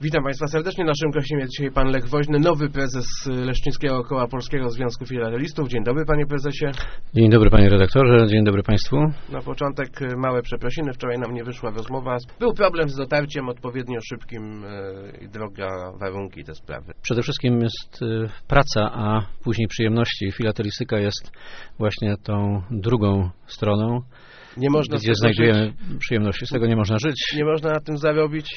Witam Państwa serdecznie. Naszym gościem jest dzisiaj pan Lech Woźny, nowy prezes Leszczyńskiego Koła Polskiego Związku Filatelistów. Dzień dobry, panie prezesie. Dzień dobry, panie redaktorze. Dzień dobry państwu. Na początek małe przeprosiny. Wczoraj nam nie wyszła rozmowa. Był problem z dotarciem odpowiednio szybkim i droga, warunki, te sprawy. Przede wszystkim jest praca, a później przyjemności. Filatelistyka jest właśnie tą drugą stroną, nie można gdzie znajdujemy przyjemności. Z tego nie można żyć. Nie można na tym zarobić.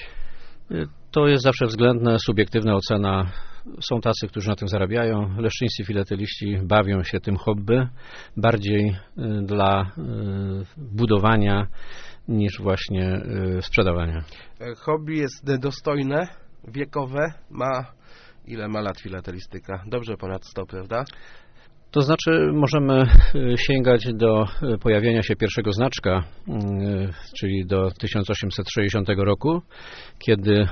To jest zawsze względna, subiektywna ocena. Są tacy, którzy na tym zarabiają. Leszczyńscy filateliści bawią się tym hobby bardziej dla budowania niż właśnie sprzedawania. Hobby jest dostojne, wiekowe. Ile ma lat filatelistyka? Dobrze ponad 100, prawda? To znaczy możemy sięgać do pojawienia się pierwszego znaczka, czyli do 1860 roku, kiedy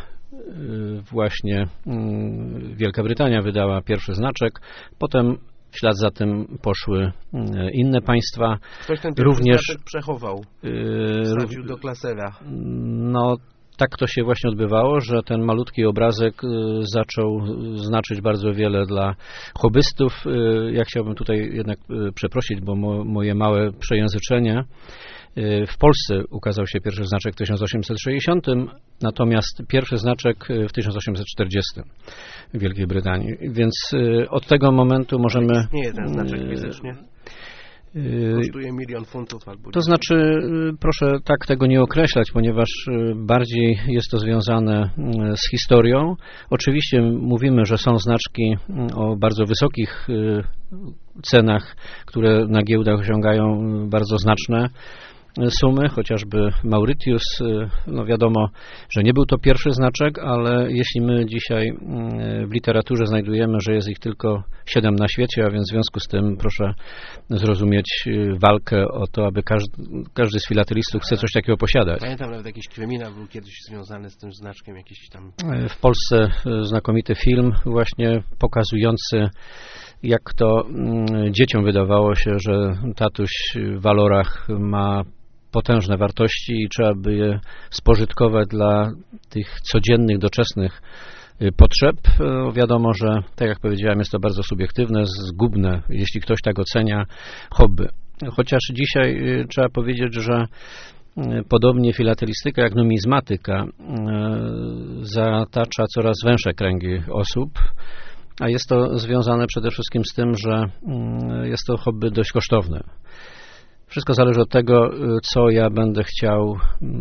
właśnie Wielka Brytania wydała pierwszy znaczek. Potem w ślad za tym poszły inne państwa. Ktoś ten pierwszy znaczek przechował, wsadził do klasera. No, tak to się właśnie odbywało, że ten malutki obrazek zaczął znaczyć bardzo wiele dla hobbystów. Ja chciałbym tutaj jednak przeprosić, bo moje małe przejęzyczenie. W Polsce ukazał się pierwszy znaczek w 1860, natomiast pierwszy znaczek w 1840 w Wielkiej Brytanii. Więc od tego momentu możemy... Nie, ten znaczek fizycznie kosztuje 1 000 000 funtów albo... To znaczy, proszę tak tego nie określać, ponieważ bardziej jest to związane z historią. Oczywiście mówimy, że są znaczki o bardzo wysokich cenach, które na giełdach osiągają bardzo znaczne sumy, chociażby Mauritius, no wiadomo, że nie był to pierwszy znaczek, ale jeśli my dzisiaj w literaturze znajdujemy, że jest ich tylko 7 na świecie, a więc w związku z tym proszę zrozumieć walkę o to, aby każdy z filatelistów chce coś takiego posiadać. Pamiętam, nawet jakiś kryminał był kiedyś związany z tym znaczkiem, jakiś tam... W Polsce znakomity film właśnie pokazujący, jak to dzieciom wydawało się, że tatuś w walorach ma potężne wartości i trzeba by je spożytkować dla tych codziennych, doczesnych potrzeb. Wiadomo, że tak jak powiedziałem, jest to bardzo subiektywne, zgubne, jeśli ktoś tak ocenia, hobby. Chociaż dzisiaj trzeba powiedzieć, że podobnie filatelistyka jak numizmatyka zatacza coraz węższe kręgi osób, a jest to związane przede wszystkim z tym, że jest to hobby dość kosztowne. Wszystko zależy od tego, co ja będę chciał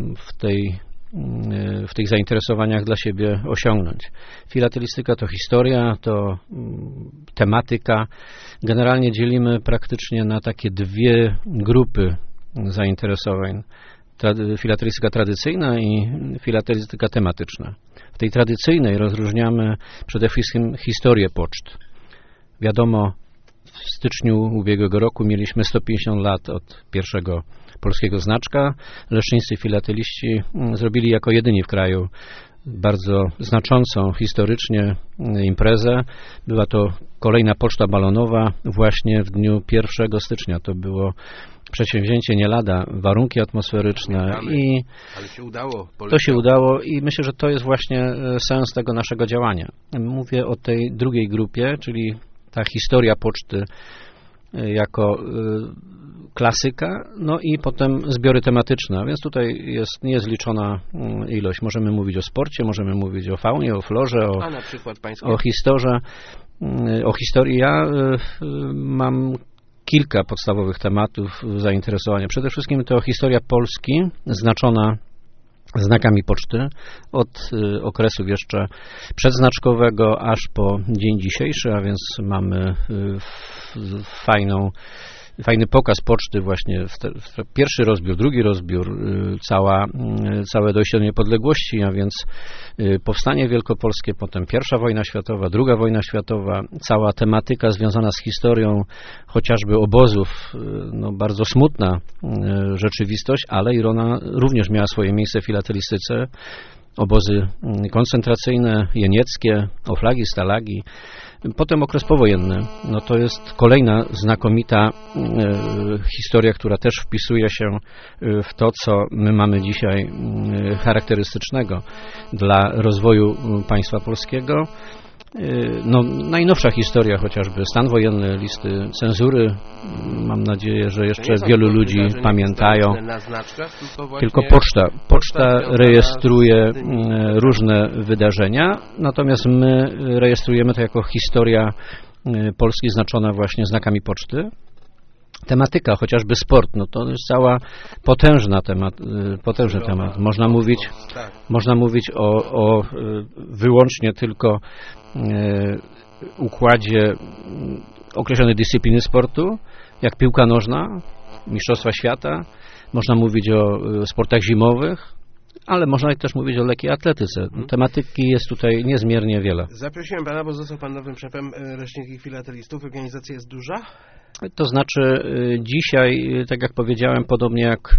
w tych zainteresowaniach dla siebie osiągnąć. Filatelistyka to historia, to tematyka. Generalnie dzielimy praktycznie na takie dwie grupy zainteresowań. Filatelistyka tradycyjna i filatelistyka tematyczna. W tej tradycyjnej rozróżniamy przede wszystkim historię poczt. Wiadomo, w styczniu ubiegłego roku mieliśmy 150 lat od pierwszego polskiego znaczka. Leszczyńscy filateliści zrobili jako jedyni w kraju bardzo znaczącą historycznie imprezę. Była to kolejna poczta balonowa właśnie w dniu 1 stycznia. To było przedsięwzięcie nie lada, warunki atmosferyczne i ale się udało. To się udało i myślę, że to jest właśnie sens tego naszego działania. Mówię o tej drugiej grupie, czyli ta historia poczty jako klasyka, no i potem zbiory tematyczne, więc tutaj nie jest liczona ilość. Możemy mówić o sporcie, możemy mówić o faunie, o florze, o historii. Ja mam kilka podstawowych tematów zainteresowania. Przede wszystkim to historia Polski, znaczona znakami poczty od okresu jeszcze przedznaczkowego aż po dzień dzisiejszy, a więc mamy fajny pokaz poczty właśnie w pierwszy rozbiór, drugi rozbiór, całe dojście do niepodległości, a więc powstanie wielkopolskie, potem I wojna światowa, II wojna światowa, cała tematyka związana z historią chociażby obozów, no bardzo smutna rzeczywistość, ale i ona również miała swoje miejsce w filatelistyce. Obozy koncentracyjne, jenieckie, oflagi, stalagi, Potem okres powojenny, no to jest kolejna znakomita historia, która też wpisuje się w to, co my mamy dzisiaj charakterystycznego dla rozwoju państwa polskiego. No, najnowsza historia, chociażby stan wojenny, listy cenzury, mam nadzieję, że jeszcze wielu ludzi pamiętają. Tylko poczta rejestruje różne wydarzenia, natomiast my rejestrujemy to jako historia Polski znaczona właśnie znakami poczty. Tematyka, chociażby sport, no to jest cała potężny temat. Można mówić o wyłącznie tylko układzie określonej dyscypliny sportu, jak piłka nożna, mistrzostwa świata. Można mówić o sportach zimowych, ale można też mówić o lekkiej atletyce. Tematyki jest tutaj niezmiernie wiele. Zaprosiłem pana, bo został pan nowym szefem Leśniczych Filatelistów. Organizacja jest duża? To znaczy dzisiaj, tak jak powiedziałem, podobnie jak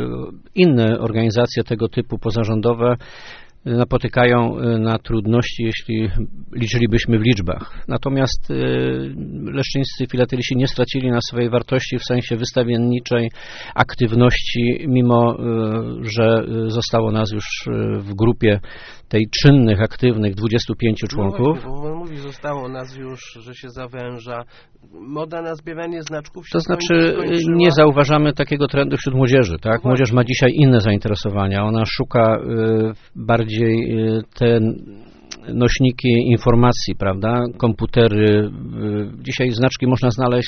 inne organizacje tego typu pozarządowe, napotykają na trudności, jeśli liczylibyśmy w liczbach. Natomiast leszczyńscy filateliści nie stracili na swojej wartości w sensie wystawienniczej aktywności, mimo że zostało nas już w grupie tej czynnych, aktywnych 25 członków. No właśnie, bo pan mówi, zostało nas już, że się zawęża. Moda na zbieranie znaczków się To znaczy nie zauważamy takiego trendu wśród młodzieży. Tak? Młodzież ma dzisiaj inne zainteresowania. Ona szuka bardziej te nośniki informacji, prawda? Komputery. Dzisiaj znaczki można znaleźć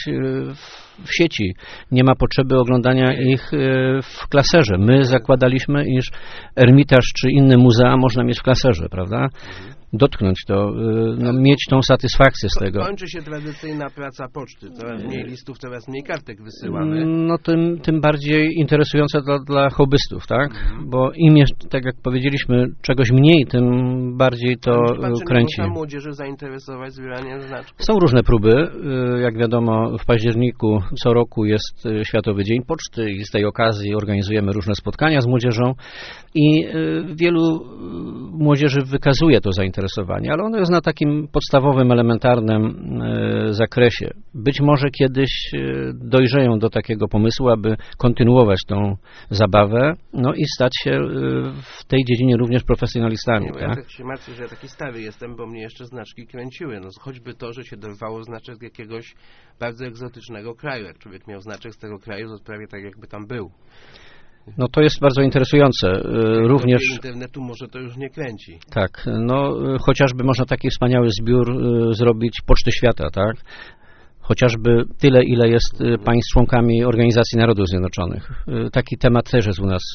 w sieci. Nie ma potrzeby oglądania ich w klaserze. My zakładaliśmy, iż Ermitaż czy inne muzea można mieć w klaserze, prawda? Dotknąć to, no, mieć tą satysfakcję z tego. Kończy się tradycyjna praca poczty. Coraz mniej listów, coraz mniej kartek wysyłamy. No tym bardziej interesujące dla hobbystów, tak? Bo im jest, tak jak powiedzieliśmy, czegoś mniej, tym bardziej to kręci. Można młodzieży zainteresować zbieraniem znaczków? Są różne próby. Jak wiadomo, w październiku co roku jest Światowy Dzień Poczty i z tej okazji organizujemy różne spotkania z młodzieżą i wielu młodzieży wykazuje to zainteresowanie, ale ono jest na takim podstawowym, elementarnym zakresie. Być może kiedyś dojrzeją do takiego pomysłu, aby kontynuować tą zabawę, no i stać się w tej dziedzinie również profesjonalistami. Tak? Ja tak się martwię, że ja taki stary jestem, bo mnie jeszcze znaczki kręciły. No, choćby to, że się dorwało znaczek z jakiegoś bardzo egzotycznego kraju. Jak człowiek miał znaczek z tego kraju, to prawie tak jakby tam był. No to jest bardzo interesujące. Również internetu może to już nie kręci. Tak, no chociażby można taki wspaniały zbiór zrobić Poczty Świata, tak? Chociażby tyle, ile jest państw członkami Organizacji Narodów Zjednoczonych. Taki temat też jest u nas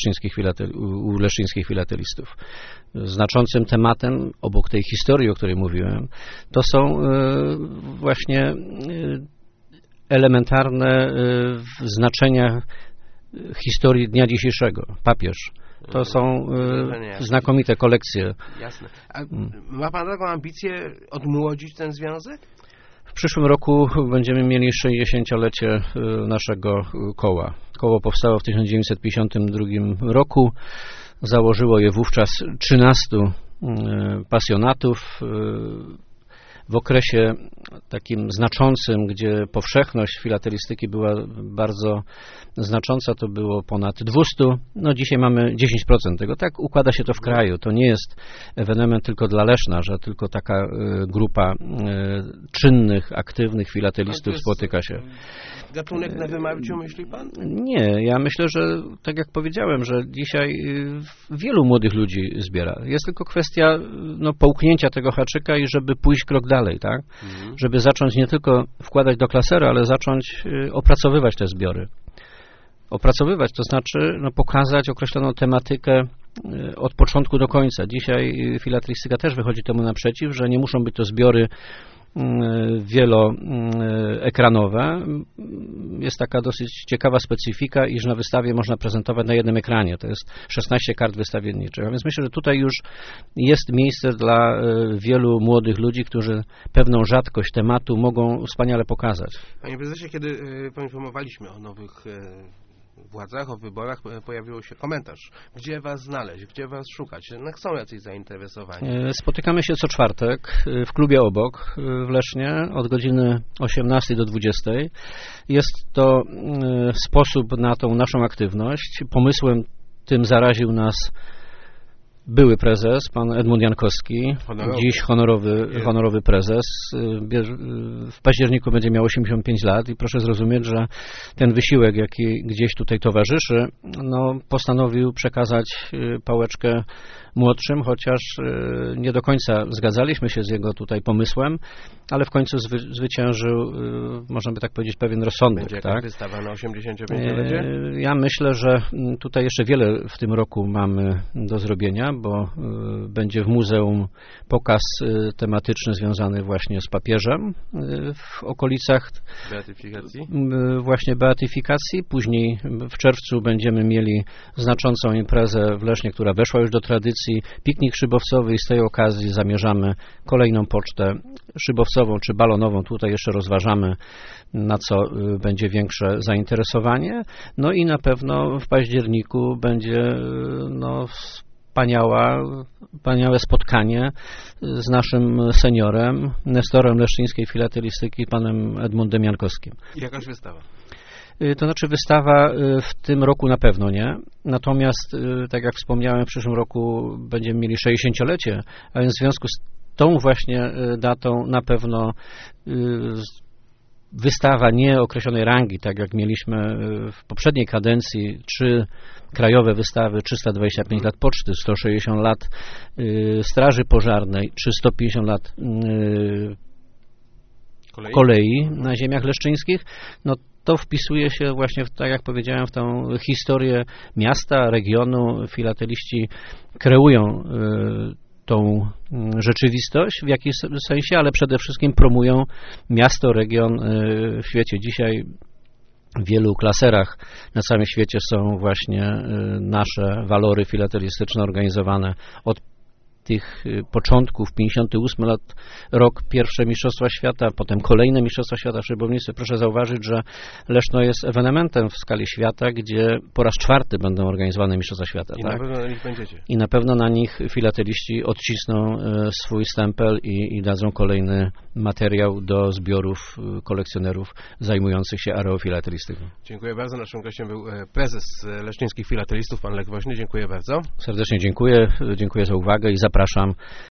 u leszczyńskich filatelistów. Znaczącym tematem, obok tej historii, o której mówiłem, to są właśnie elementarne znaczenia historii dnia dzisiejszego. Papież. To są znakomite kolekcje. Jasne. A ma pan taką ambicję odmłodzić ten związek? W przyszłym roku będziemy mieli 60-lecie naszego koła. Koło powstało w 1952 roku. Założyło je wówczas 13 pasjonatów. W okresie takim znaczącym, gdzie powszechność filatelistyki była bardzo znacząca, to było ponad 200. No dzisiaj mamy 10% tego. Tak układa się to w kraju. To nie jest ewenement tylko dla Leszna, że tylko taka grupa czynnych, aktywnych filatelistów spotyka się. Gatunek na wymarciu, myśli pan? Nie, ja myślę, że tak jak powiedziałem, że dzisiaj wielu młodych ludzi zbiera. Jest tylko kwestia połknięcia tego haczyka i żeby pójść krok dalej, tak? Żeby zacząć nie tylko wkładać do klasera, ale zacząć opracowywać te zbiory. Opracowywać, to znaczy pokazać określoną tematykę od początku do końca. Dzisiaj filatelistyka też wychodzi temu naprzeciw, że nie muszą być to zbiory wieloekranowe. Jest taka dosyć ciekawa specyfika, iż na wystawie można prezentować na jednym ekranie. To jest 16 kart wystawienniczych. A więc myślę, że tutaj już jest miejsce dla wielu młodych ludzi, którzy pewną rzadkość tematu mogą wspaniale pokazać. Panie prezesie, kiedy poinformowaliśmy o nowych władzach, o wyborach pojawił się komentarz. Gdzie was znaleźć, gdzie was szukać? Jednak są jacyś zainteresowani. Spotykamy się co czwartek w klubie obok w Lesznie od godziny 18 do 20. Jest to sposób na tą naszą aktywność. Pomysłem tym zaraził nas były prezes, pan Edmund Jankowski, dziś honorowy prezes. W październiku będzie miał 85 lat i proszę zrozumieć, że ten wysiłek, jaki gdzieś tutaj towarzyszy, postanowił przekazać pałeczkę młodszym, chociaż nie do końca zgadzaliśmy się z jego tutaj pomysłem, ale w końcu zwyciężył, można by tak powiedzieć, pewien rozsądek. Będzie jakaś wystawa na 85-lecie? Ja myślę, że tutaj jeszcze wiele w tym roku mamy do zrobienia, bo będzie w muzeum pokaz tematyczny związany właśnie z papieżem w okolicach beatyfikacji. Później w czerwcu będziemy mieli znaczącą imprezę w Lesznie, która weszła już do tradycji, piknik szybowcowy i z tej okazji zamierzamy kolejną pocztę szybowcową czy balonową. Tutaj jeszcze rozważamy, na co będzie większe zainteresowanie. No i na pewno w październiku będzie wspaniałe spotkanie z naszym seniorem, nestorem leszczyńskiej filatelistyki, panem Edmundem Jankowskim. Jakaś wystawa? To znaczy wystawa w tym roku na pewno nie, natomiast tak jak wspomniałem, w przyszłym roku będziemy mieli 60-lecie, a więc w związku z tą właśnie datą na pewno wystawa nieokreślonej rangi, tak jak mieliśmy w poprzedniej kadencji, 3 krajowe wystawy, 325 lat poczty, 160 lat straży pożarnej, czy 150 lat kolei na ziemiach leszczyńskich, to wpisuje się właśnie, tak jak powiedziałem, w tą historię miasta, regionu. Filateliści kreują tą rzeczywistość w jakimś sensie, ale przede wszystkim promują miasto, region w świecie. Dzisiaj w wielu klaserach na całym świecie są właśnie nasze walory filatelistyczne organizowane od tych początków, 58 rok, pierwsze Mistrzostwa Świata, potem kolejne Mistrzostwa Świata w szybownictwie. Proszę zauważyć, że Leszno jest ewenementem w skali świata, gdzie po raz 4 będą organizowane Mistrzostwa Świata. I na pewno na nich będziecie. I na pewno na nich filateliści odcisną swój stempel i dadzą kolejny materiał do zbiorów kolekcjonerów zajmujących się areofilatelistyką. Dziękuję bardzo. Naszym gościem był prezes leszczyńskich filatelistów, pan Lech Woźny. Dziękuję bardzo. Serdecznie dziękuję za uwagę i zapraszam